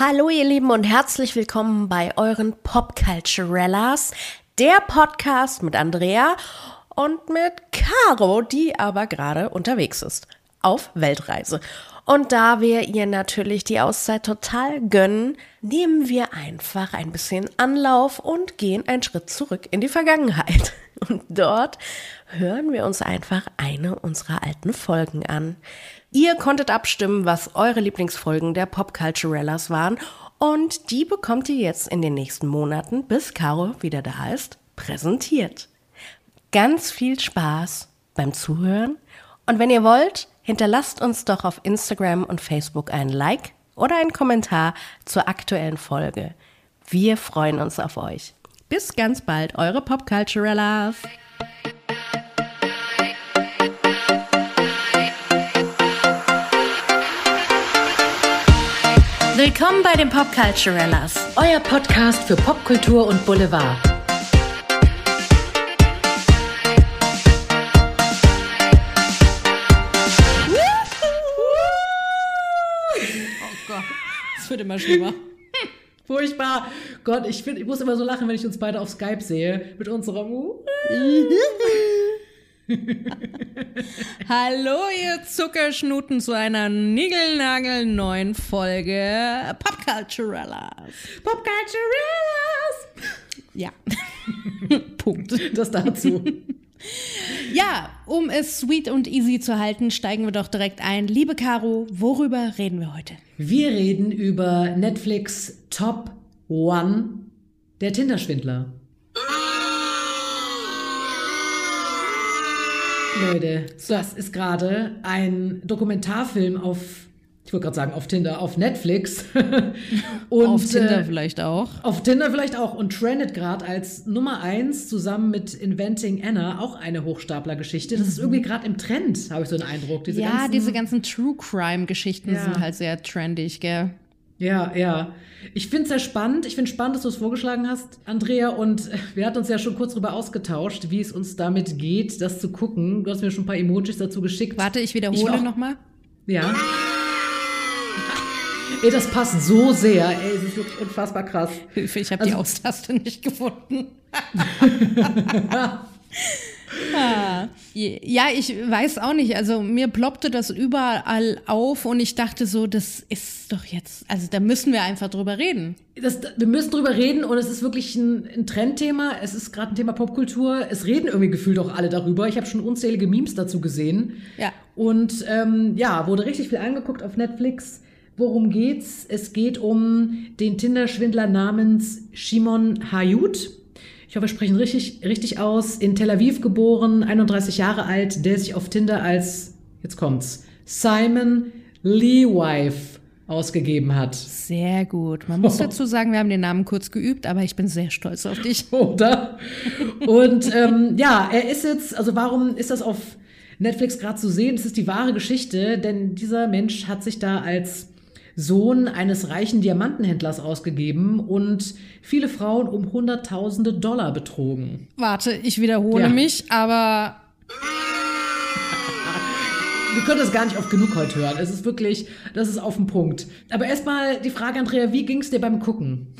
Hallo ihr Lieben und herzlich willkommen bei euren Popculturellas, der Podcast mit Andrea und mit Caro, die aber gerade unterwegs ist, auf Weltreise. Und da wir ihr natürlich die Auszeit total gönnen, nehmen wir einfach ein bisschen Anlauf und gehen einen Schritt zurück in die Vergangenheit. Und dort hören wir uns einfach eine unserer alten Folgen an. Ihr konntet abstimmen, was eure Lieblingsfolgen der Popculturellas waren und die bekommt ihr jetzt in den nächsten Monaten, bis Caro wieder da ist, präsentiert. Ganz viel Spaß beim Zuhören und wenn ihr wollt, hinterlasst uns doch auf Instagram und Facebook ein Like oder einen Kommentar zur aktuellen Folge. Wir freuen uns auf euch. Bis ganz bald, eure Popculturellas. Willkommen bei den Popculturellas, euer Podcast für Popkultur und Boulevard. Oh Gott, es wird immer schlimmer. Furchtbar. Gott, ich muss immer so lachen, wenn ich uns beide auf Skype sehe. Mit unserem Hallo, ihr Zuckerschnuten, zu einer niegelnagelneuen Folge Popculturellas. Popculturellas! Ja. Punkt. Das dazu. Ja, um es sweet und easy zu halten, steigen wir doch direkt ein. Liebe Caro, worüber reden wir heute? Wir reden über Netflix Top 1, der Tinder-Schwindler. Leute, das ist gerade ein Dokumentarfilm auf Tinder, auf Netflix. Und, auf Tinder vielleicht auch. Auf Tinder vielleicht auch und trendet gerade als Nummer 1 zusammen mit Inventing Anna, auch eine Hochstapler-Geschichte. Das ist irgendwie gerade im Trend, habe ich so den Eindruck. Diese ganzen True-Crime-Geschichten sind halt sehr trendig, gell? Ja. Ich finde es sehr spannend. Ich finde spannend, dass du es vorgeschlagen hast, Andrea. Und wir hatten uns ja schon kurz darüber ausgetauscht, wie es uns damit geht, das zu gucken. Du hast mir schon ein paar Emojis dazu geschickt. Warte, ich wiederhole nochmal. Ja. Ey, das passt so sehr. Ey, es ist wirklich unfassbar krass. Hilfe, ich habe die Austaste nicht gefunden. Ja, ich weiß auch nicht. Also mir ploppte das überall auf und ich dachte so, das ist doch jetzt, also da müssen wir einfach drüber reden. Wir müssen drüber reden und es ist wirklich ein Trendthema. Es ist gerade ein Thema Popkultur. Es reden irgendwie gefühlt auch alle darüber. Ich habe schon unzählige Memes dazu gesehen. Ja. Und wurde richtig viel angeguckt auf Netflix. Worum geht's? Es geht um den Tinder-Schwindler namens Shimon Hayut. Ich hoffe, wir sprechen richtig aus. In Tel Aviv geboren, 31 Jahre alt, der sich auf Tinder als, jetzt kommt's, Simon Lewife ausgegeben hat. Sehr gut. Man muss dazu sagen, wir haben den Namen kurz geübt, aber ich bin sehr stolz auf dich. Oder? Und er ist jetzt, also warum ist das auf Netflix gerade zu sehen? Das ist die wahre Geschichte, denn dieser Mensch hat sich da als Sohn eines reichen Diamantenhändlers ausgegeben und viele Frauen um Hunderttausende Dollar betrogen. Warte, ich wiederhole mich, aber wir können das gar nicht oft genug heute hören. Es ist wirklich, das ist auf den Punkt. Aber erstmal die Frage, Andrea, wie ging's dir beim Gucken?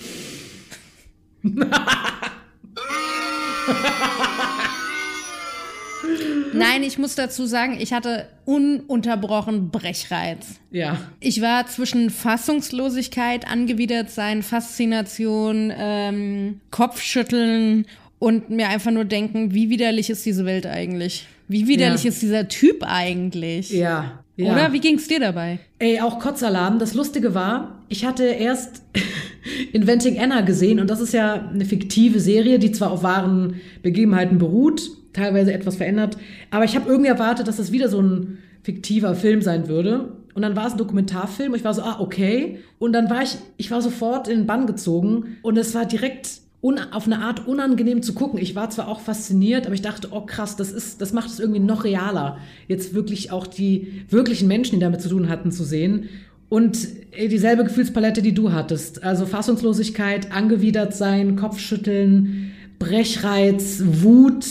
Nein, ich muss dazu sagen, ich hatte ununterbrochen Brechreiz. Ja. Ich war zwischen Fassungslosigkeit, Angewidertsein, Faszination, Kopfschütteln und mir einfach nur denken, wie widerlich ist diese Welt eigentlich? Wie widerlich ist dieser Typ eigentlich? Ja. Oder? Wie ging's dir dabei? Ey, auch Kotzalarm. Das Lustige war, ich hatte erst Inventing Anna gesehen und das ist ja eine fiktive Serie, die zwar auf wahren Begebenheiten beruht, teilweise etwas verändert, aber ich habe irgendwie erwartet, dass das wieder so ein fiktiver Film sein würde. Und dann war es ein Dokumentarfilm und ich war so, okay. Und dann war ich war sofort in den Bann gezogen und es war direkt auf eine Art unangenehm zu gucken. Ich war zwar auch fasziniert, aber ich dachte, oh krass, das macht es irgendwie noch realer, jetzt wirklich auch die wirklichen Menschen, die damit zu tun hatten, zu sehen. Und dieselbe Gefühlspalette, die du hattest. Also Fassungslosigkeit, angewidert sein, Kopfschütteln, Brechreiz, Wut,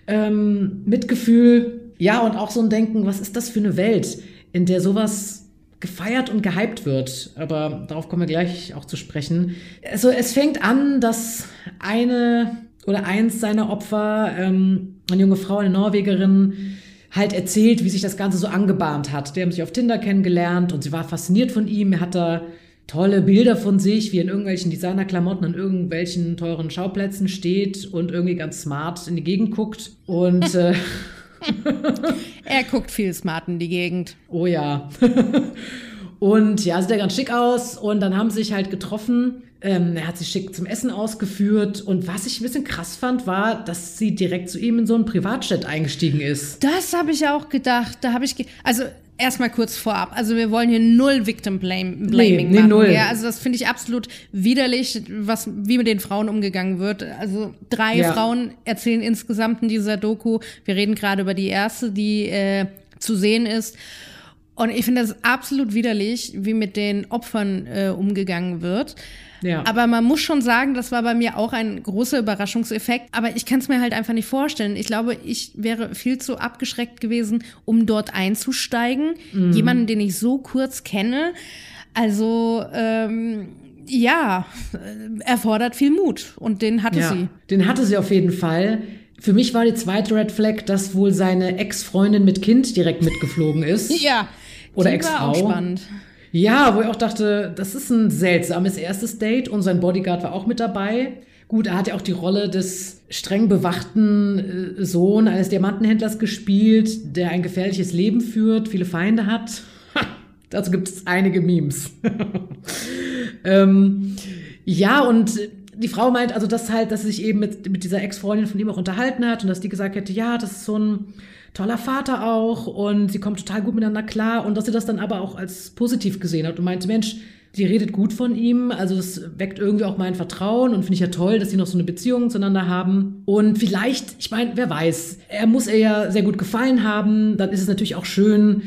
Mitgefühl. Ja, und auch so ein Denken, was ist das für eine Welt, in der sowas gefeiert und gehypt wird. Aber darauf kommen wir gleich auch zu sprechen. Also es fängt an, dass eins seiner Opfer, eine junge Frau, eine Norwegerin, halt erzählt, wie sich das Ganze so angebahnt hat. Die haben sich auf Tinder kennengelernt und sie war fasziniert von ihm. Er hat da tolle Bilder von sich, wie er in irgendwelchen Designerklamotten an irgendwelchen teuren Schauplätzen steht und irgendwie ganz smart in die Gegend guckt. Und er guckt viel smart in die Gegend. Oh ja. Und ja, sieht ja ganz schick aus. Und dann haben sie sich halt getroffen. Er hat sich schick zum Essen ausgeführt. Und was ich ein bisschen krass fand, war, dass sie direkt zu ihm in so einen Privatjet eingestiegen ist. Das habe ich auch gedacht. Also erstmal kurz vorab. Also wir wollen hier null Victim Blaming machen. Null. Ja, also das finde ich absolut widerlich, wie mit den Frauen umgegangen wird. Also 3 Frauen erzählen insgesamt in dieser Doku. Wir reden gerade über die erste, die zu sehen ist. Und ich finde das absolut widerlich, wie mit den Opfern umgegangen wird. Ja. Aber man muss schon sagen, das war bei mir auch ein großer Überraschungseffekt. Aber ich kann es mir halt einfach nicht vorstellen. Ich glaube, ich wäre viel zu abgeschreckt gewesen, um dort einzusteigen. Jemanden, den ich so kurz kenne. Also, erfordert viel Mut. Und den hatte sie. Den hatte sie auf jeden Fall. Für mich war die zweite Red Flag, dass wohl seine Ex-Freundin mit Kind direkt mitgeflogen ist. Ja. Oder Ex-Frau. War auch spannend. Ja, wo ich auch dachte, das ist ein seltsames erstes Date und sein Bodyguard war auch mit dabei. Gut, er hat ja auch die Rolle des streng bewachten Sohn eines Diamantenhändlers gespielt, der ein gefährliches Leben führt, viele Feinde hat. Dazu gibt es einige Memes. Ja, und die Frau meint also, dass sie sich eben mit dieser Ex-Freundin von ihm auch unterhalten hat und dass die gesagt hätte, ja, das ist so ein toller Vater auch und sie kommt total gut miteinander klar und dass sie das dann aber auch als positiv gesehen hat und meinte, Mensch, die redet gut von ihm, also das weckt irgendwie auch mein Vertrauen und finde ich ja toll, dass sie noch so eine Beziehung zueinander haben und vielleicht, ich meine, wer weiß, er muss ihr ja sehr gut gefallen haben, dann ist es natürlich auch schön,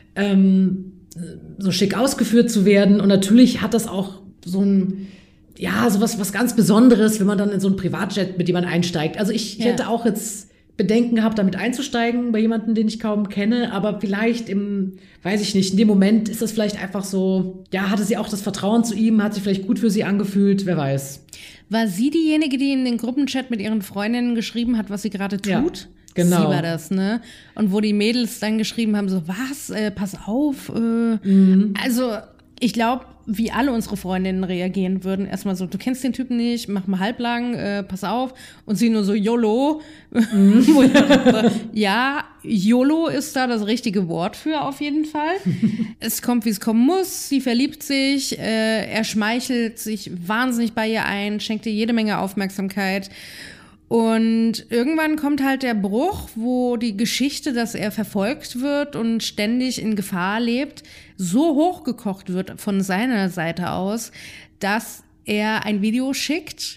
so schick ausgeführt zu werden und natürlich hat das auch so ein was ganz Besonderes, wenn man dann in so ein Privatjet mit jemandem einsteigt. Also ich hätte auch jetzt Bedenken gehabt, damit einzusteigen bei jemandem, den ich kaum kenne, aber vielleicht weiß ich nicht, in dem Moment ist das vielleicht einfach so, hatte sie auch das Vertrauen zu ihm, hat sich vielleicht gut für sie angefühlt, wer weiß. War sie diejenige, die in den Gruppenchat mit ihren Freundinnen geschrieben hat, was sie gerade tut? Ja, genau. Sie war das, ne? Und wo die Mädels dann geschrieben haben, so, was, pass auf. Also, ich glaube, wie alle unsere Freundinnen reagieren würden, erstmal so, du kennst den Typen nicht, mach mal halblang, pass auf. Und sie nur so, YOLO. Ja, YOLO ist da das richtige Wort für, auf jeden Fall. Es kommt, wie es kommen muss, sie verliebt sich, er schmeichelt sich wahnsinnig bei ihr ein, schenkt ihr jede Menge Aufmerksamkeit. Und irgendwann kommt halt der Bruch, wo die Geschichte, dass er verfolgt wird und ständig in Gefahr lebt, so hochgekocht wird von seiner Seite aus, dass er ein Video schickt,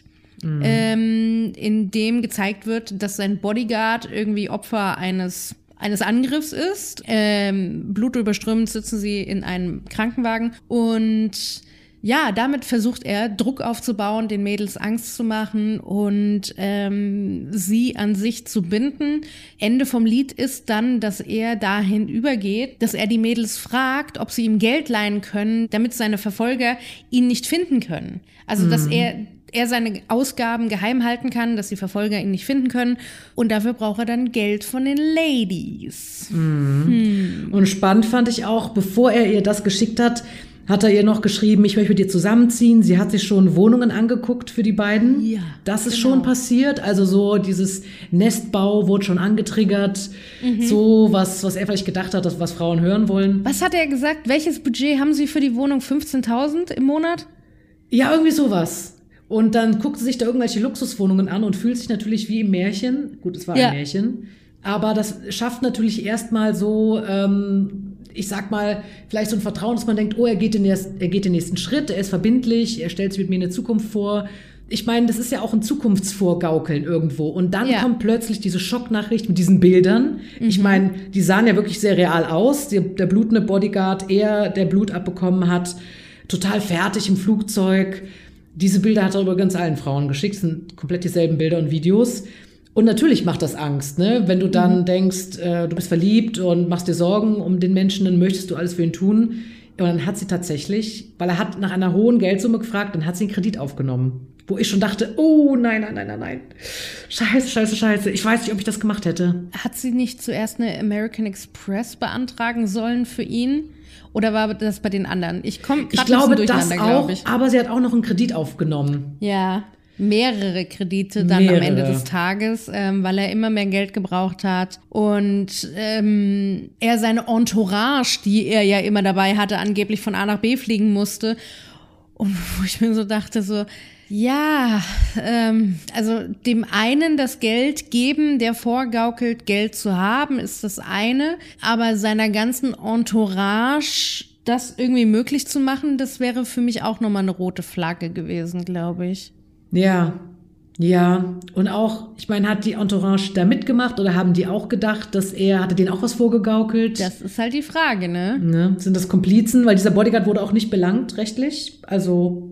in dem gezeigt wird, dass sein Bodyguard irgendwie Opfer eines Angriffs ist. Blutüberströmend sitzen sie in einem Krankenwagen und ja, damit versucht er, Druck aufzubauen, den Mädels Angst zu machen und sie an sich zu binden. Ende vom Lied ist dann, dass er dahin übergeht, dass er die Mädels fragt, ob sie ihm Geld leihen können, damit seine Verfolger ihn nicht finden können. Also, dass er seine Ausgaben geheim halten kann, dass die Verfolger ihn nicht finden können. Und dafür braucht er dann Geld von den Ladies. Und spannend fand ich auch, bevor er ihr das geschickt hat er ihr noch geschrieben, ich möchte mit dir zusammenziehen. Sie hat sich schon Wohnungen angeguckt für die beiden. Ja, das ist schon passiert. Also so dieses Nestbau wurde schon angetriggert. So was er vielleicht gedacht hat, was Frauen hören wollen. Was hat er gesagt? Welches Budget haben Sie für die Wohnung? 15.000 im Monat? Ja, irgendwie sowas. Und dann guckt sie sich da irgendwelche Luxuswohnungen an und fühlt sich natürlich wie im Märchen. Gut, es war ein Märchen. Aber das schafft natürlich erstmal so, ich sag mal, vielleicht so ein Vertrauen, dass man denkt, oh, er geht den nächsten Schritt, er ist verbindlich, er stellt sich mit mir eine Zukunft vor. Ich meine, das ist ja auch ein Zukunftsvorgaukeln irgendwo. Und dann kommt plötzlich diese Schocknachricht mit diesen Bildern. Ich meine, die sahen ja wirklich sehr real aus. Der blutende Bodyguard, der Blut abbekommen hat, total fertig im Flugzeug. Diese Bilder hat er übrigens allen Frauen geschickt, sind komplett dieselben Bilder und Videos. Und natürlich macht das Angst, ne? Wenn du dann denkst, du bist verliebt und machst dir Sorgen um den Menschen, dann möchtest du alles für ihn tun. Und dann hat sie tatsächlich, weil er hat nach einer hohen Geldsumme gefragt, dann hat sie einen Kredit aufgenommen. Wo ich schon dachte, oh nein. Scheiße. Ich weiß nicht, ob ich das gemacht hätte. Hat sie nicht zuerst eine American Express beantragen sollen für ihn? Oder war das bei den anderen? Ich komme gerade ein bisschen durcheinander, glaube ich. Aber sie hat auch noch einen Kredit aufgenommen. Ja, mehrere Kredite dann am Ende des Tages, weil er immer mehr Geld gebraucht hat. Und er seine Entourage, die er ja immer dabei hatte, angeblich von A nach B fliegen musste. Und wo ich mir so dachte, ja, also dem einen das Geld geben, der vorgaukelt, Geld zu haben, ist das eine. Aber seiner ganzen Entourage das irgendwie möglich zu machen, das wäre für mich auch nochmal eine rote Flagge gewesen, glaube ich. Ja. Und auch, ich meine, hat die Entourage da mitgemacht oder haben die auch gedacht, hatte denen auch was vorgegaukelt? Das ist halt die Frage, ne? Sind das Komplizen? Weil dieser Bodyguard wurde auch nicht belangt, rechtlich. Also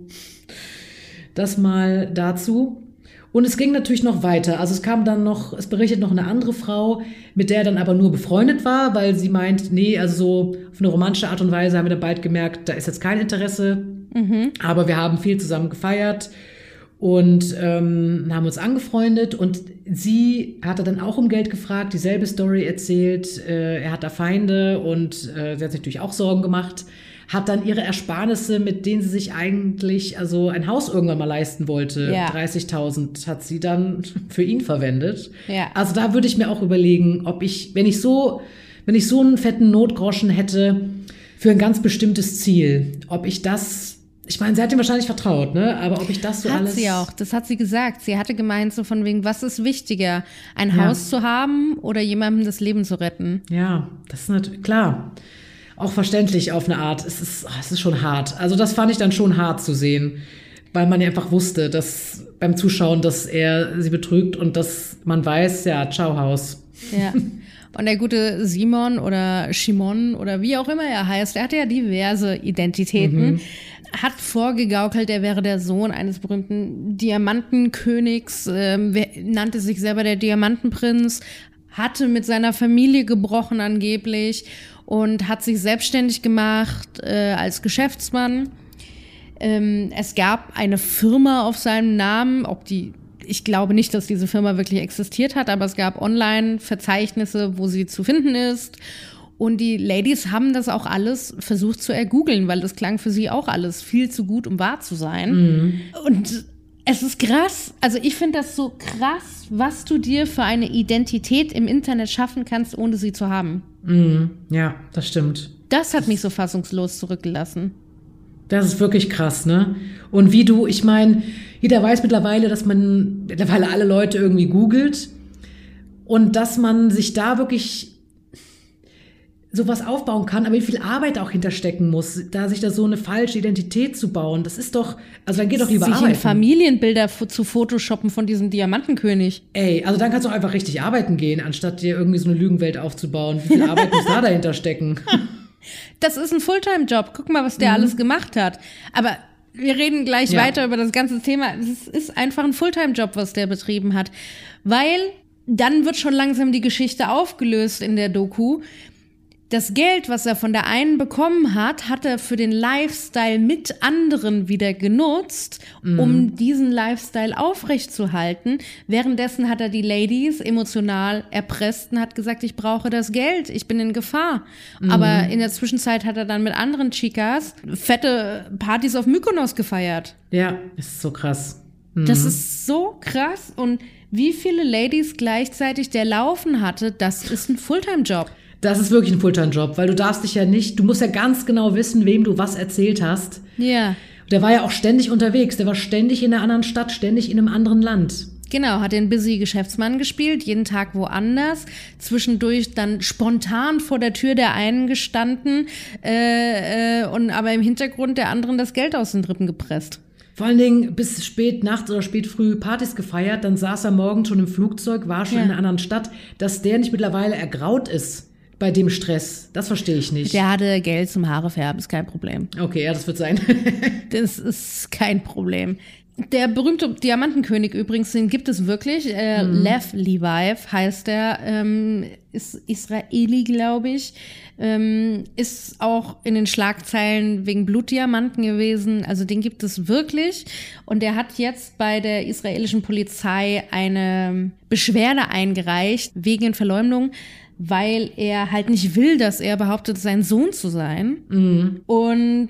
das mal dazu. Und es ging natürlich noch weiter. Also es berichtet noch eine andere Frau, mit der er dann aber nur befreundet war, weil sie meint, nee, also so auf eine romantische Art und Weise haben wir dann bald gemerkt, da ist jetzt kein Interesse. Aber wir haben viel zusammen gefeiert und haben uns angefreundet. Und sie hatte dann auch um Geld gefragt, dieselbe Story erzählt. Er hat da Feinde und sie hat sich natürlich auch Sorgen gemacht. Hat dann ihre Ersparnisse, mit denen sie sich eigentlich ein Haus irgendwann mal leisten wollte, 30.000, hat sie dann für ihn verwendet. Ja. Also da würde ich mir auch überlegen, ob wenn ich so einen fetten Notgroschen hätte für ein ganz bestimmtes Ziel, ob ich das, ich meine, sie hat ihm wahrscheinlich vertraut, ne? Aber ob ich das so alles... Hat sie auch, das hat sie gesagt. Sie hatte gemeint so von wegen, was ist wichtiger, ein Haus zu haben oder jemandem das Leben zu retten? Ja, das ist natürlich, klar. Auch verständlich auf eine Art. Es ist schon hart. Also das fand ich dann schon hart zu sehen, weil man ja einfach wusste, dass beim Zuschauen, dass er sie betrügt und dass man weiß, ja, ciao Haus. Ja. Und der gute Simon oder Shimon oder wie auch immer er heißt, er hatte ja diverse Identitäten, hat vorgegaukelt, er wäre der Sohn eines berühmten Diamantenkönigs, nannte sich selber der Diamantenprinz, hatte mit seiner Familie gebrochen angeblich und hat sich selbstständig gemacht als Geschäftsmann. Es gab eine Firma auf seinem Namen, ich glaube nicht, dass diese Firma wirklich existiert hat, aber es gab Online-Verzeichnisse, wo sie zu finden ist. Und die Ladies haben das auch alles versucht zu ergoogeln, weil das klang für sie auch alles viel zu gut, um wahr zu sein. Und es ist krass. Also ich finde das so krass, was du dir für eine Identität im Internet schaffen kannst, ohne sie zu haben. Ja, das stimmt. Das hat mich so fassungslos zurückgelassen. Das ist wirklich krass, ne? Und ich meine, jeder weiß mittlerweile, dass man mittlerweile alle Leute irgendwie googelt und dass man sich da wirklich sowas aufbauen kann, aber wie viel Arbeit auch hinterstecken muss, sich da so eine falsche Identität zu bauen. Das ist doch, also dann geht doch lieber arbeiten. Sich in Familienbilder zu photoshoppen von diesem Diamantenkönig. Ey, also dann kannst du auch einfach richtig arbeiten gehen, anstatt dir irgendwie so eine Lügenwelt aufzubauen. Wie viel Arbeit muss da dahinter stecken? Das ist ein Fulltime-Job. Guck mal, was der alles gemacht hat. Aber wir reden gleich weiter über das ganze Thema. Es ist einfach ein Fulltime-Job, was der betrieben hat. Weil dann wird schon langsam die Geschichte aufgelöst in der Doku. Das Geld, was er von der einen bekommen hat, hat er für den Lifestyle mit anderen wieder genutzt, um diesen Lifestyle aufrechtzuerhalten. Währenddessen hat er die Ladies emotional erpresst und hat gesagt, ich brauche das Geld, ich bin in Gefahr. Aber in der Zwischenzeit hat er dann mit anderen Chicas fette Partys auf Mykonos gefeiert. Ja, das ist so krass. Das ist so krass. Und wie viele Ladies gleichzeitig der laufen hatte, das ist ein Fulltime-Job. Das ist wirklich ein Fulltime-Job, weil du musst ja ganz genau wissen, wem du was erzählt hast. Ja. Der war ja auch ständig unterwegs, der war ständig in einer anderen Stadt, ständig in einem anderen Land. Genau, hat den busy Geschäftsmann gespielt, jeden Tag woanders, zwischendurch dann spontan vor der Tür der einen gestanden und aber im Hintergrund der anderen das Geld aus den Rippen gepresst. Vor allen Dingen bis spät nachts oder spät früh Partys gefeiert, dann saß er morgens schon im Flugzeug, war schon in einer anderen Stadt, dass der nicht mittlerweile ergraut ist. Bei dem Stress, das verstehe ich nicht. Der hatte Geld zum Haare färben, ist kein Problem. Okay, ja, das wird sein. Das ist kein Problem. Der berühmte Diamantenkönig übrigens, den gibt es wirklich. Lev Leviv heißt er, ist Israeli, glaube ich. Ist auch in den Schlagzeilen wegen Blutdiamanten gewesen. Also den gibt es wirklich. Und der hat jetzt bei der israelischen Polizei eine Beschwerde eingereicht wegen Verleumdung, weil er halt nicht will, dass er behauptet, sein Sohn zu sein. Mhm. Und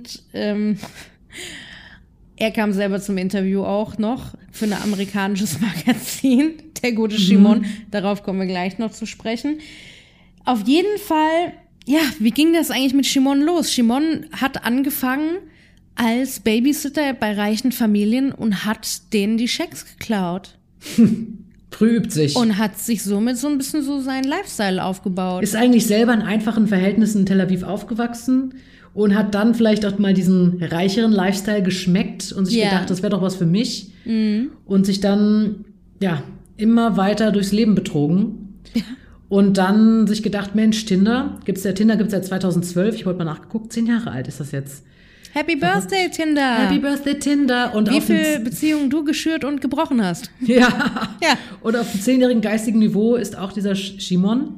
er kam selber zum Interview auch noch für ein amerikanisches Magazin, der gute Shimon. Darauf kommen wir gleich noch zu sprechen. Auf jeden Fall, ja, wie ging das eigentlich mit Shimon los? Shimon hat angefangen als Babysitter bei reichen Familien und hat denen die Schecks geklaut. Früh übt sich. Und hat sich somit so ein bisschen so seinen Lifestyle aufgebaut. Ist eigentlich selber in einfachen Verhältnissen in Tel Aviv aufgewachsen und hat dann vielleicht auch mal diesen reicheren Lifestyle geschmeckt und sich gedacht, das wäre doch was für mich. Mhm. Und sich dann, ja, immer weiter durchs Leben betrogen. Ja. Und dann sich gedacht, Mensch, Tinder gibt's seit 2012. Ich wollte mal nachgeguckt, 10 Jahre alt ist das jetzt. Happy Birthday, Tinder. Happy Birthday, Tinder. Und wie viele Beziehungen du geschürt und gebrochen hast. Ja. Und auf dem 10-jährigen geistigen Niveau ist auch dieser Shimon.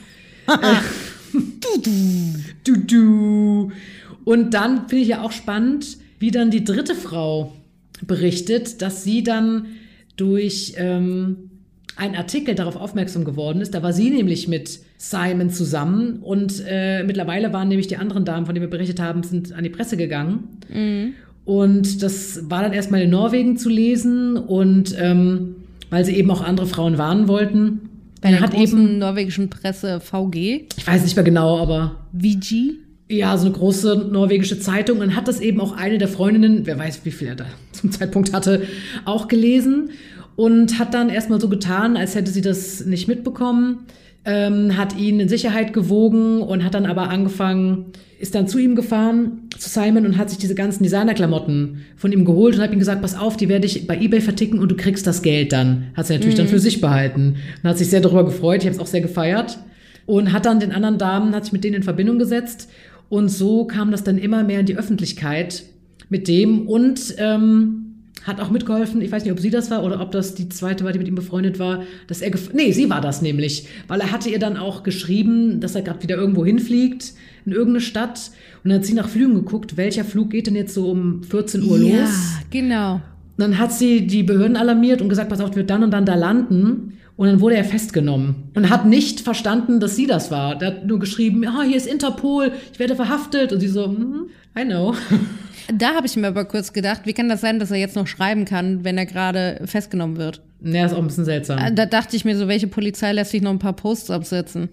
Du. Und dann finde ich ja auch spannend, wie dann die dritte Frau berichtet, dass sie dann durch einen Artikel darauf aufmerksam geworden ist. Da war sie nämlich mit Simon zusammen und mittlerweile waren nämlich die anderen Damen, von denen wir berichtet haben, sind an die Presse gegangen. Mhm. Und das war dann erstmal in Norwegen zu lesen und weil sie eben auch andere Frauen warnen wollten. Bei der großen norwegischen Presse VG? Ich weiß nicht mehr genau, aber VG? Ja, so eine große norwegische Zeitung. Und hat das eben auch eine der Freundinnen, wer weiß, wie viel er da zum Zeitpunkt hatte, auch gelesen. Und hat dann erstmal so getan, als hätte sie das nicht mitbekommen, hat ihn in Sicherheit gewogen und hat dann aber angefangen, ist dann zu ihm gefahren, zu Simon, und hat sich diese ganzen Designerklamotten von ihm geholt und hat ihm gesagt, pass auf, die werde ich bei eBay verticken und du kriegst das Geld dann. Hat sie natürlich dann für sich behalten und hat sich sehr darüber gefreut, ich habe es auch sehr gefeiert. Und hat dann den anderen Damen, hat sich mit denen in Verbindung gesetzt und so kam das dann immer mehr in die Öffentlichkeit mit dem und hat auch mitgeholfen, ich weiß nicht, ob sie das war oder ob das die zweite war, die mit ihm befreundet war, dass er sie war das nämlich, weil er hatte ihr dann auch geschrieben, dass er gerade wieder irgendwo hinfliegt, in irgendeine Stadt, und dann hat sie nach Flügen geguckt, welcher Flug geht denn jetzt so um 14 Uhr los? Ja, genau. Und dann hat sie die Behörden alarmiert und gesagt, pass auf, wird dann und dann da landen. Und dann wurde er festgenommen und hat nicht verstanden, dass sie das war. Der hat nur geschrieben, hier ist Interpol, ich werde verhaftet. Und sie so, I know. Da habe ich mir aber kurz gedacht, wie kann das sein, dass er jetzt noch schreiben kann, wenn er gerade festgenommen wird? Ja, ist auch ein bisschen seltsam. Da dachte ich mir so, welche Polizei lässt sich noch ein paar Posts absetzen?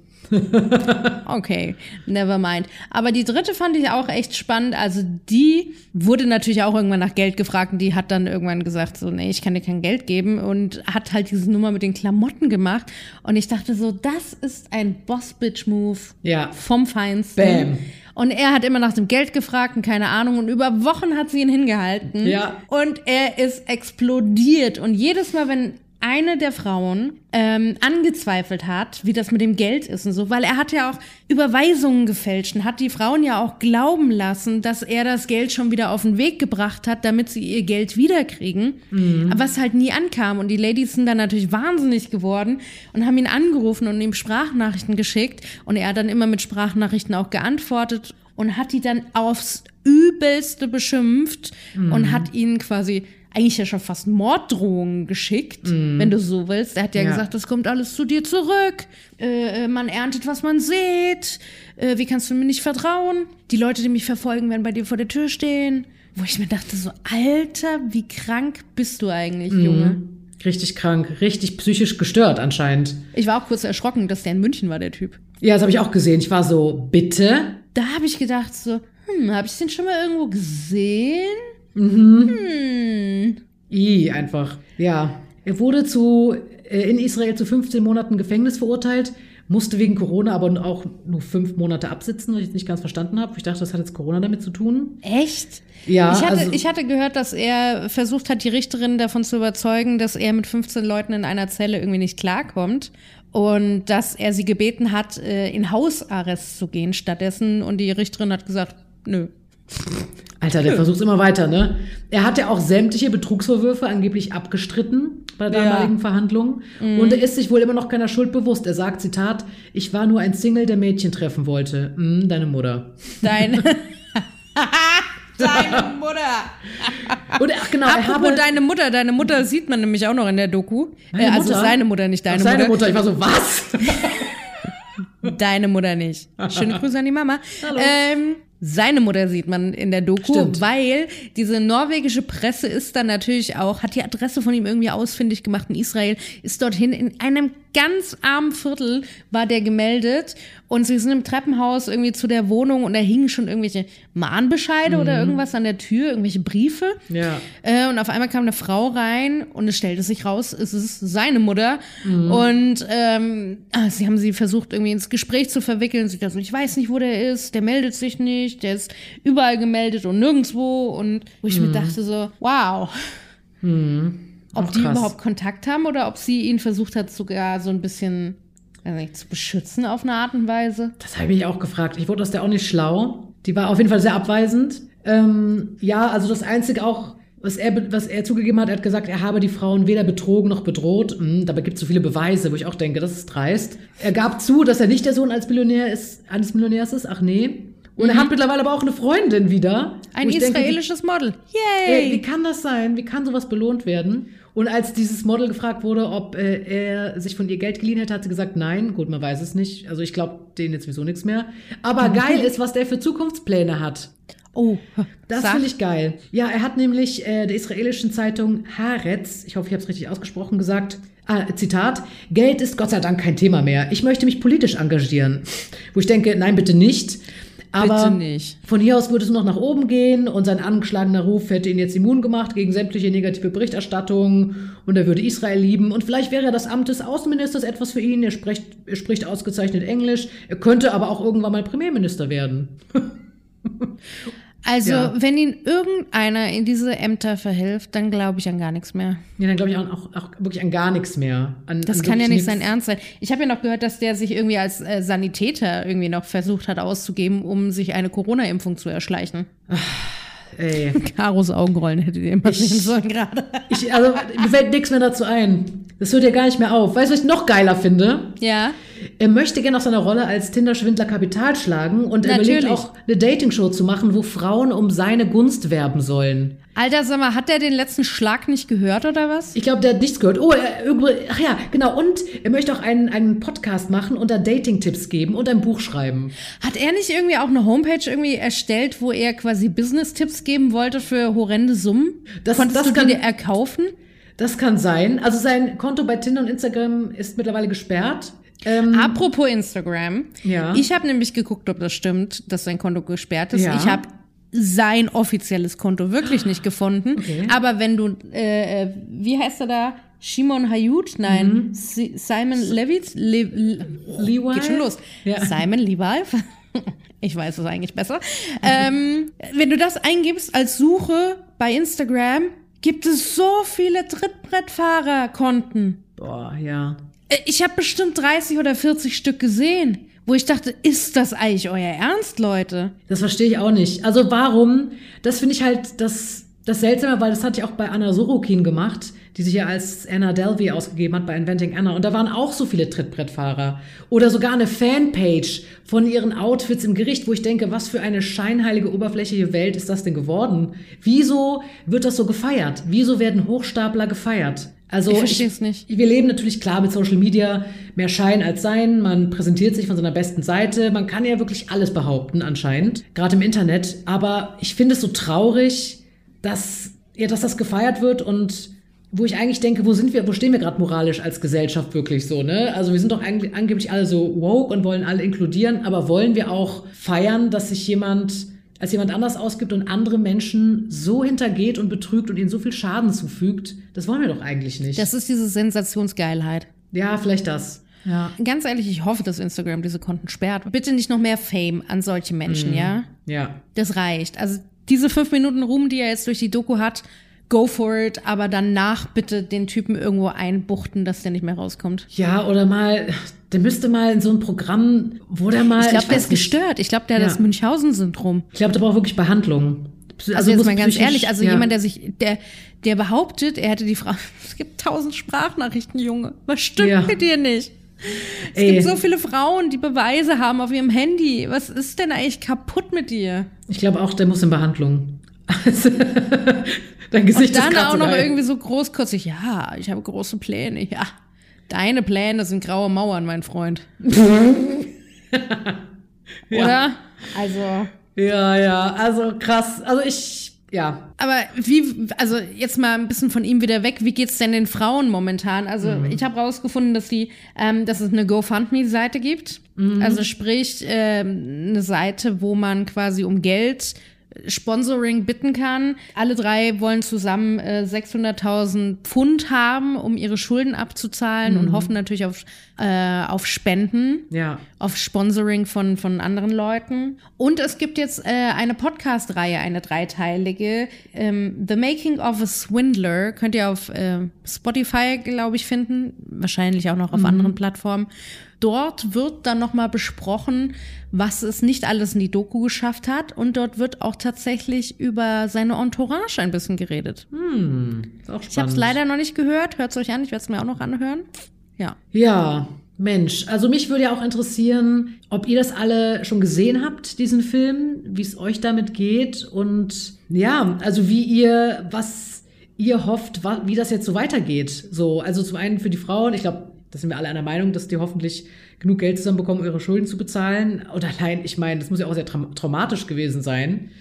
Okay, never mind. Aber die dritte fand ich auch echt spannend. Also die wurde natürlich auch irgendwann nach Geld gefragt und die hat dann irgendwann gesagt so, nee, ich kann dir kein Geld geben, und hat halt diese Nummer mit den Klamotten gemacht. Und ich dachte so, das ist ein Boss-Bitch-Move vom Feinsten. Bam. Und er hat immer nach dem Geld gefragt und keine Ahnung. Und über Wochen hat sie ihn hingehalten. Ja. Und er ist explodiert. Und jedes Mal, wenn eine der Frauen angezweifelt hat, wie das mit dem Geld ist und so, weil er hat ja auch Überweisungen gefälscht und hat die Frauen ja auch glauben lassen, dass er das Geld schon wieder auf den Weg gebracht hat, damit sie ihr Geld wiederkriegen, was halt nie ankam. Und die Ladies sind dann natürlich wahnsinnig geworden und haben ihn angerufen und ihm Sprachnachrichten geschickt, und er hat dann immer mit Sprachnachrichten auch geantwortet und hat die dann aufs Übelste beschimpft und hat ihnen quasi eigentlich ja schon fast Morddrohungen geschickt, wenn du so willst. Er hat ja gesagt, das kommt alles zu dir zurück. Man erntet, was man sät. Wie kannst du mir nicht vertrauen? Die Leute, die mich verfolgen, werden bei dir vor der Tür stehen. Wo ich mir dachte so, Alter, wie krank bist du eigentlich, Junge? Richtig krank, richtig psychisch gestört anscheinend. Ich war auch kurz erschrocken, dass der in München war, der Typ. Ja, das habe ich auch gesehen. Ich war so, bitte? Da habe ich gedacht so, habe ich den schon mal irgendwo gesehen? Einfach. Ja. Er wurde in Israel zu 15 Monaten Gefängnis verurteilt, musste wegen Corona aber auch nur 5 Monate absitzen, was ich nicht ganz verstanden habe. Ich dachte, das hat jetzt Corona damit zu tun. Echt? Ja. Ich hatte gehört, dass er versucht hat, die Richterin davon zu überzeugen, dass er mit 15 Leuten in einer Zelle irgendwie nicht klarkommt. Und dass er sie gebeten hat, in Hausarrest zu gehen stattdessen. Und die Richterin hat gesagt, nö. Alter, der versucht immer weiter, ne? Er hat ja auch sämtliche Betrugsvorwürfe angeblich abgestritten bei der damaligen Verhandlung. Und er ist sich wohl immer noch keiner Schuld bewusst. Er sagt, Zitat, ich war nur ein Single, der Mädchen treffen wollte. Deine Mutter. Deine Mutter. Und genau, Apropos deine Mutter sieht man nämlich auch noch in der Doku. Meine Also Mutter? seine Mutter, nicht deine Mutter. Seine Mutter, ich war so, was? Deine Mutter nicht. Schöne Grüße an die Mama. Hallo. Seine Mutter sieht man in der Doku, Stimmt. weil diese norwegische Presse ist dann natürlich auch, hat die Adresse von ihm irgendwie ausfindig gemacht in Israel, ist dorthin in einem ganz armen Viertel war der gemeldet und sie sind im Treppenhaus irgendwie zu der Wohnung und da hingen schon irgendwelche Mahnbescheide oder irgendwas an der Tür, irgendwelche Briefe. Ja. Und auf einmal kam eine Frau rein und es stellte sich raus, es ist seine Mutter. Und sie haben sie versucht, irgendwie ins Gespräch zu verwickeln. Sie dachte so, ich weiß nicht, wo der ist, der meldet sich nicht, der ist überall gemeldet und nirgendwo. Und wo ich mir dachte so, wow. Ob Auch die krass. überhaupt Kontakt haben oder ob sie ihn versucht hat, sogar so ein bisschen zu beschützen auf eine Art und Weise. Das habe ich mich auch gefragt. Ich wurde aus der auch nicht schlau. Die war auf jeden Fall sehr abweisend. Ja, also das Einzige auch, was er zugegeben hat, er hat gesagt, er habe die Frauen weder betrogen noch bedroht. Dabei gibt es so viele Beweise, wo ich auch denke, das ist dreist. Er gab zu, dass er nicht der Sohn eines Millionärs ist. Ach nee. Und er hat mittlerweile aber auch eine Freundin wieder. Ein wo ich denke, israelisches Model. Wie Yay! kann das sein? Wie kann sowas belohnt werden? Und als dieses Model gefragt wurde, ob er sich von ihr Geld geliehen hätte, hat sie gesagt, nein. Gut, man weiß es nicht. Also ich glaube denen jetzt sowieso nichts mehr. Aber geil ist, was der für Zukunftspläne hat. Oh, Das finde ich geil. Ja, er hat nämlich der israelischen Zeitung Haaretz, ich hoffe, ich habe es richtig ausgesprochen, gesagt, Zitat, Geld ist Gott sei Dank kein Thema mehr. Ich möchte mich politisch engagieren. Wo ich denke, nein, bitte nicht. Aber bitte nicht. Von hier aus würde es noch nach oben gehen und sein angeschlagener Ruf hätte ihn jetzt immun gemacht gegen sämtliche negative Berichterstattung und er würde Israel lieben und vielleicht wäre das Amt des Außenministers etwas für ihn. Er spricht ausgezeichnet Englisch, er könnte aber auch irgendwann mal Premierminister werden. Also, Ja. wenn ihn irgendeiner in diese Ämter verhilft, dann glaube ich an gar nichts mehr. Ja, dann glaube ich auch wirklich an gar nichts mehr. Das kann ja nicht sein Ernst sein. Ich habe ja noch gehört, dass der sich irgendwie als Sanitäter irgendwie noch versucht hat auszugeben, um sich eine Corona-Impfung zu erschleichen. Ey. Karos Augenrollen hättet ihr immer sehen sollen gerade. Also, mir fällt nichts mehr dazu ein. Das hört ja gar nicht mehr auf. Weißt du, was ich noch geiler finde? Ja. Er möchte gerne aus seiner Rolle als Tinder-Schwindler Kapital schlagen und er überlegt Natürlich. auch, eine Dating-Show zu machen, wo Frauen um seine Gunst werben sollen. Alter, sag mal, hat der den letzten Schlag nicht gehört oder was? Ich glaube, der hat nichts gehört. Ach ja, genau. Und er möchte auch einen Podcast machen und da Dating-Tipps geben und ein Buch schreiben. Hat er nicht irgendwie auch eine Homepage irgendwie erstellt, wo er quasi Business-Tipps geben wollte für horrende Summen? Konntest du die dir erkaufen? Das kann sein. Also sein Konto bei Tinder und Instagram ist mittlerweile gesperrt. Apropos Instagram. Ja. Ich habe nämlich geguckt, ob das stimmt, dass sein Konto gesperrt ist. Ja. Ich habe sein offizielles Konto wirklich nicht gefunden. Okay. Aber wenn du, wie heißt er da? Shimon Hayut? Nein. Simon Levitz? Levi? Geht schon los. Ja. Simon Levi? Ich weiß es eigentlich besser. Wenn du das eingibst als Suche bei Instagram, gibt es so viele Trittbrettfahrer-Konten. Boah, ja. Ich habe bestimmt 30 oder 40 Stück gesehen, wo ich dachte, ist das eigentlich euer Ernst, Leute? Das verstehe ich auch nicht. Also warum? Das finde ich halt das Seltsame, weil das hatte ich auch bei Anna Sorokin gemacht, die sich ja als Anna Delvey ausgegeben hat bei Inventing Anna. Und da waren auch so viele Trittbrettfahrer. Oder sogar eine Fanpage von ihren Outfits im Gericht, wo ich denke, was für eine scheinheilige, oberflächliche Welt ist das denn geworden? Wieso wird das so gefeiert? Wieso werden Hochstapler gefeiert? Also Ich verstehe es nicht. Wir leben natürlich klar mit Social Media mehr Schein als Sein. Man präsentiert sich von seiner besten Seite. Man kann ja wirklich alles behaupten anscheinend, gerade im Internet. Aber ich finde es so traurig, dass das gefeiert wird und wo ich eigentlich denke, wo stehen wir gerade moralisch als Gesellschaft wirklich so, ne? Also wir sind doch angeblich alle so woke und wollen alle inkludieren, aber wollen wir auch feiern, dass sich jemand als jemand anders ausgibt und andere Menschen so hintergeht und betrügt und ihnen so viel Schaden zufügt? Das wollen wir doch eigentlich nicht. Das ist diese Sensationsgeilheit. Ja, vielleicht das. Ja. Ganz ehrlich, ich hoffe, dass Instagram diese Konten sperrt. Bitte nicht noch mehr Fame an solche Menschen, ja? Ja. Das reicht. Also diese 5 Minuten Ruhm, die er jetzt durch die Doku hat, go for it, aber danach bitte den Typen irgendwo einbuchten, dass der nicht mehr rauskommt. Ja, oder der müsste mal in so ein Programm, wo der mal... Ich glaube, der weiß ist nicht. gestört. Ich glaube, der hat das Münchhausen-Syndrom. Ich glaube, der braucht wirklich Behandlung. Also jetzt mal ganz ehrlich, also ja. jemand, der behauptet, er hätte die Frau, es gibt 1000 Sprachnachrichten, Junge. Was stimmt mit dir nicht? Es gibt so viele Frauen, die Beweise haben auf ihrem Handy. Was ist denn eigentlich kaputt mit dir? Ich glaube auch, der muss in Behandlung. Also, dein Gesicht und dann ist auch noch rein. irgendwie so großkotzig. Ja, ich habe große Pläne. Ja, deine Pläne sind graue Mauern, mein Freund. Oder? Also. Ja, also krass. Also Aber also jetzt mal ein bisschen von ihm wieder weg, wie geht's denn den Frauen momentan? Also ich habe rausgefunden, dass es eine GoFundMe-Seite gibt. Also sprich, eine Seite, wo man quasi um Geld Sponsoring bitten kann. Alle 3 wollen zusammen 600.000 Pfund haben, um ihre Schulden abzuzahlen und hoffen natürlich auf Spenden, auf Sponsoring von anderen Leuten. Und es gibt jetzt eine Podcast-Reihe, eine 3-teilige, The Making of a Swindler, könnt ihr auf Spotify, glaube ich, finden, wahrscheinlich auch noch auf anderen Plattformen. Dort wird dann nochmal besprochen, was es nicht alles in die Doku geschafft hat. Und dort wird auch tatsächlich über seine Entourage ein bisschen geredet. Ist auch spannend. Ich habe es leider noch nicht gehört. Hört es euch an, ich werde es mir auch noch anhören. Ja. Ja, Mensch. Also mich würde ja auch interessieren, ob ihr das alle schon gesehen habt, diesen Film, wie es euch damit geht. Und ja, also was ihr hofft, wie das jetzt so weitergeht. So, also zum einen für die Frauen, ich glaube, da sind wir alle einer Meinung, dass die hoffentlich genug Geld zusammenbekommen, um ihre Schulden zu bezahlen. Oder nein, ich meine, das muss ja auch sehr traumatisch gewesen sein.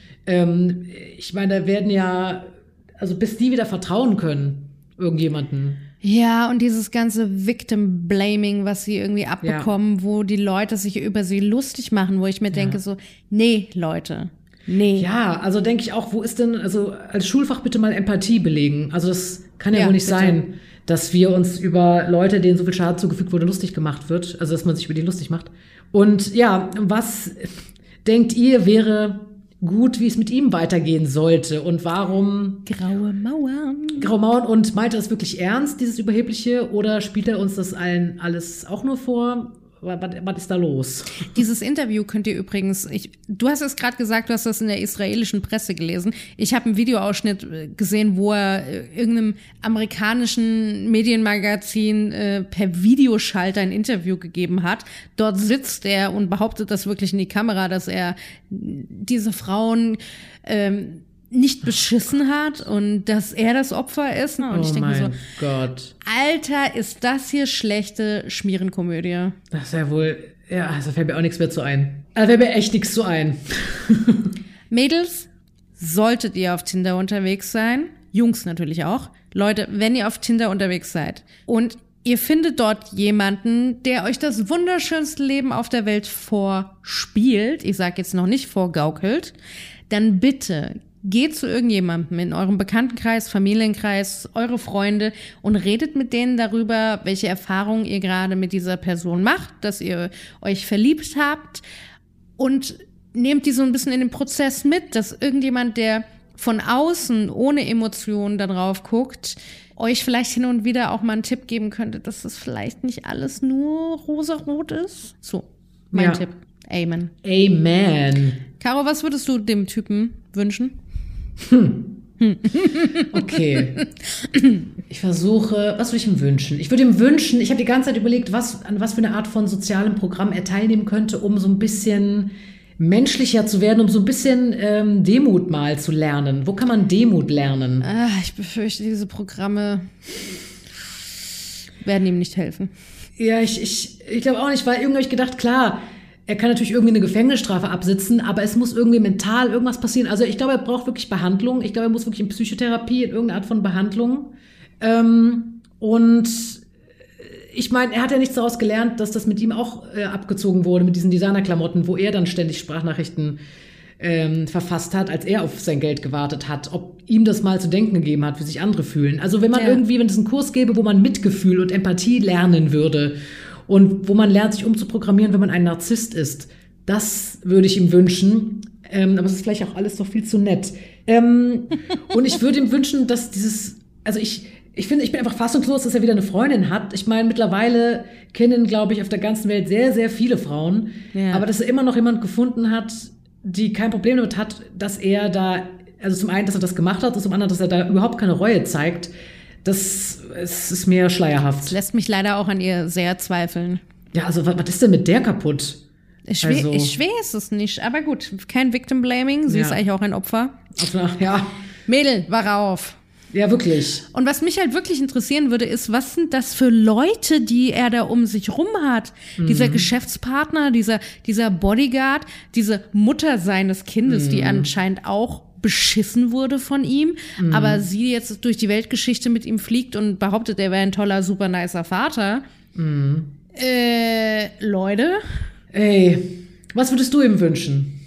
Ich meine, da werden ja, also bis die wieder vertrauen können, irgendjemanden. Ja, und dieses ganze Victim-Blaming, was sie irgendwie abbekommen, wo die Leute sich über sie lustig machen, wo ich mir denke so, nee, Leute, nee. Ja, also denke ich auch, wo ist denn, also als Schulfach bitte mal Empathie belegen. Also das kann ja wohl nicht sein, dass wir uns über Leute, denen so viel Schaden zugefügt wurde, lustig gemacht wird. Also dass man sich über die lustig macht. Und ja, was denkt ihr, wäre gut, wie es mit ihm weitergehen sollte? Und warum? Graue Mauern. Graue Mauern. Und meint er das wirklich ernst, dieses Überhebliche? Oder spielt er uns das allen alles auch nur vor? Was ist da los? Dieses Interview könnt ihr übrigens, du hast es gerade gesagt, du hast das in der israelischen Presse gelesen. Ich habe einen Videoausschnitt gesehen, wo er irgendeinem amerikanischen Medienmagazin per Videoschalter ein Interview gegeben hat. Dort sitzt er und behauptet das wirklich in die Kamera, dass er diese Frauen nicht beschissen hat und dass er das Opfer ist. Und ich denke mir so, Gott. Alter, ist das hier schlechte Schmierenkomödie. Das ist ja wohl, ja, also fällt mir auch nichts mehr zu ein. Also fällt mir echt nichts zu ein. Mädels, solltet ihr auf Tinder unterwegs sein, Jungs natürlich auch, Leute, wenn ihr auf Tinder unterwegs seid und ihr findet dort jemanden, der euch das wunderschönste Leben auf der Welt vorspielt, ich sage jetzt noch nicht vorgaukelt, dann bitte geht zu irgendjemandem in eurem Bekanntenkreis, Familienkreis, eure Freunde und redet mit denen darüber, welche Erfahrungen ihr gerade mit dieser Person macht, dass ihr euch verliebt habt und nehmt die so ein bisschen in den Prozess mit, dass irgendjemand, der von außen ohne Emotionen da drauf guckt, euch vielleicht hin und wieder auch mal einen Tipp geben könnte, dass das vielleicht nicht alles nur rosarot ist. So, mein Tipp. Amen. Amen. Caro, was würdest du dem Typen wünschen? Okay. Ich versuche, was würde ich ihm wünschen? Ich würde ihm wünschen, ich habe die ganze Zeit überlegt, an was für eine Art von sozialem Programm er teilnehmen könnte, um so ein bisschen menschlicher zu werden, um so ein bisschen Demut mal zu lernen. Wo kann man Demut lernen? Ich befürchte, diese Programme werden ihm nicht helfen. Ja, ich glaube auch nicht, weil irgendwie habe ich gedacht, klar, er kann natürlich irgendwie eine Gefängnisstrafe absitzen, aber es muss irgendwie mental irgendwas passieren. Also ich glaube, er braucht wirklich Behandlung. Ich glaube, er muss wirklich in Psychotherapie, in irgendeine Art von Behandlung. Und ich meine, er hat ja nichts daraus gelernt, dass das mit ihm auch abgezogen wurde, mit diesen Designerklamotten, wo er dann ständig Sprachnachrichten verfasst hat, als er auf sein Geld gewartet hat, ob ihm das mal zu denken gegeben hat, wie sich andere fühlen. Also wenn es einen Kurs gäbe, wo man Mitgefühl und Empathie lernen würde und wo man lernt, sich umzuprogrammieren, wenn man ein Narzisst ist, das würde ich ihm wünschen. Aber es ist vielleicht auch alles doch viel zu nett. Und ich würde ihm wünschen, dass ich finde, ich bin einfach fassungslos, dass er wieder eine Freundin hat. Ich meine, mittlerweile kennen, glaube ich, auf der ganzen Welt sehr, sehr viele Frauen. Ja. Aber dass er immer noch jemand gefunden hat, die kein Problem damit hat, dass er da Also zum einen, dass er das gemacht hat und zum anderen, dass er da überhaupt keine Reue zeigt. Es ist mir schleierhaft. Das lässt mich leider auch an ihr sehr zweifeln. Ja, also was ist denn mit der kaputt? Ich weiß es nicht, aber gut, kein Victim Blaming, sie ist eigentlich auch ein Opfer. Ja. Mädel, wach auf. Ja, wirklich. Und was mich halt wirklich interessieren würde, ist, was sind das für Leute, die er da um sich rum hat? Dieser Geschäftspartner, dieser Bodyguard, diese Mutter seines Kindes, die anscheinend auch beschissen wurde von ihm, aber sie jetzt durch die Weltgeschichte mit ihm fliegt und behauptet, er wäre ein toller, super nicer Vater. Leute? Ey, was würdest du ihm wünschen?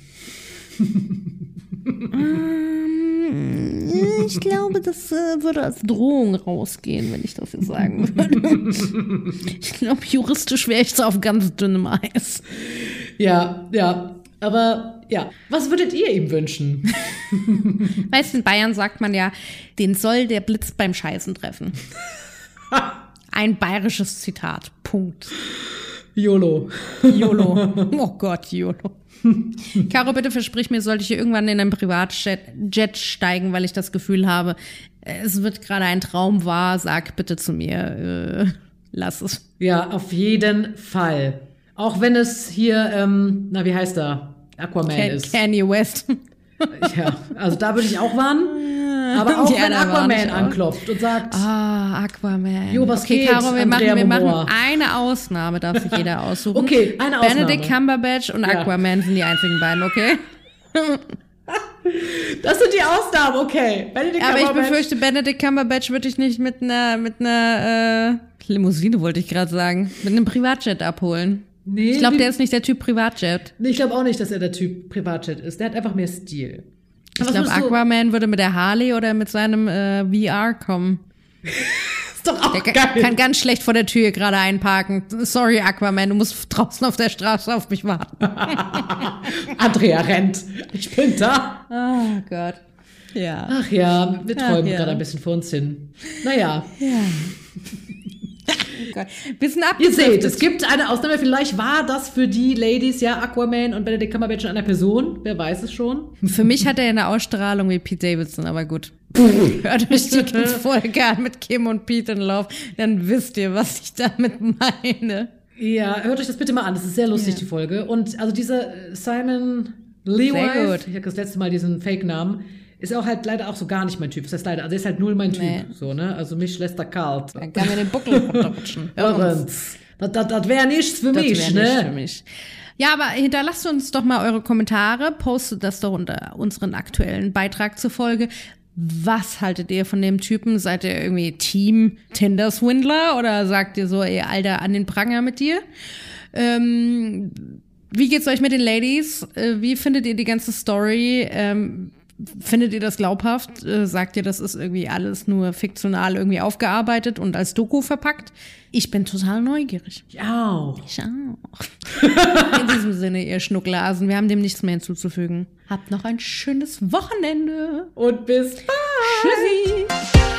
Ich glaube, das würde als Drohung rausgehen, wenn ich das jetzt sagen würde. Ich glaube, juristisch wäre ich so auf ganz dünnem Eis. Ja, aber ja. Was würdet ihr ihm wünschen? Weißt du, in Bayern sagt man ja, den soll der Blitz beim Scheißen treffen. Ein bayerisches Zitat. Punkt. YOLO. Oh Gott, YOLO. Caro, bitte versprich mir, sollte ich hier irgendwann in einen Privatjet steigen, weil ich das Gefühl habe, es wird gerade ein Traum wahr, sag bitte zu mir, lass es. Ja, auf jeden Fall. Auch wenn es hier, wie heißt er? Aquaman ist. Kanye West. Ja, also da würde ich auch warnen. Aber auch wenn Aquaman anklopft und sagt, Aquaman. Jo, was geht, Caro, wir machen eine Ausnahme, darf sich jeder aussuchen. Okay, eine Ausnahme. Benedict Cumberbatch und Aquaman sind die einzigen beiden, okay? Das sind die Ausnahmen, okay. Aber ich befürchte, Benedict Cumberbatch würde ich nicht mit einer Limousine, wollte ich gerade sagen, mit einem Privatjet abholen. Nee, ich glaube, der ist nicht der Typ Privatjet. Nee, ich glaube auch nicht, dass er der Typ Privatjet ist. Der hat einfach mehr Stil. Ich glaube, Aquaman würde mit der Harley oder mit seinem VR kommen. Ist doch auch der geil. Kann ganz schlecht vor der Tür gerade einparken. Sorry, Aquaman, du musst draußen auf der Straße auf mich warten. Andrea rennt. Ich bin da. Oh Gott. Ja. Ach ja, wir träumen gerade ein bisschen vor uns hin. Naja. Ja. Oh Gott. Bisschen Ihr seht, es gibt eine Ausnahme. Vielleicht war das für die Ladies, ja, Aquaman und Benedict Cumberbatch einer Person. Wer weiß es schon. Für mich hat er eine Ausstrahlung wie Pete Davidson, aber gut. Hört euch die Folge an mit Kim und Pete in Love, dann wisst ihr, was ich damit meine. Ja, hört euch das bitte mal an. Das ist sehr lustig, die Folge. Und also dieser Simon Lewife, ich habe das letzte Mal diesen Fake-Namen, ist auch halt leider auch so gar nicht mein Typ. Das heißt leider, also er ist halt null mein Typ. So, ne? Also mich lässt er kalt. Dann kann mir den Buckel runterrutschen. Das wäre nichts für mich, ne? Nichts für mich. Ja, aber hinterlasst uns doch mal eure Kommentare. Postet das doch unter unseren aktuellen Beitrag zur Folge. Was haltet ihr von dem Typen? Seid ihr irgendwie Team Tinder-Swindler oder sagt ihr so, ey, Alter, an den Pranger mit dir? Wie geht's euch mit den Ladies? Wie findet ihr die ganze Story? Findet ihr das glaubhaft? Sagt ihr, das ist irgendwie alles nur fiktional irgendwie aufgearbeitet und als Doku verpackt? Ich bin total neugierig. Ich auch. In diesem Sinne, ihr Schnucklasen, wir haben dem nichts mehr hinzuzufügen. Habt noch ein schönes Wochenende. Und bis bald. Tschüssi.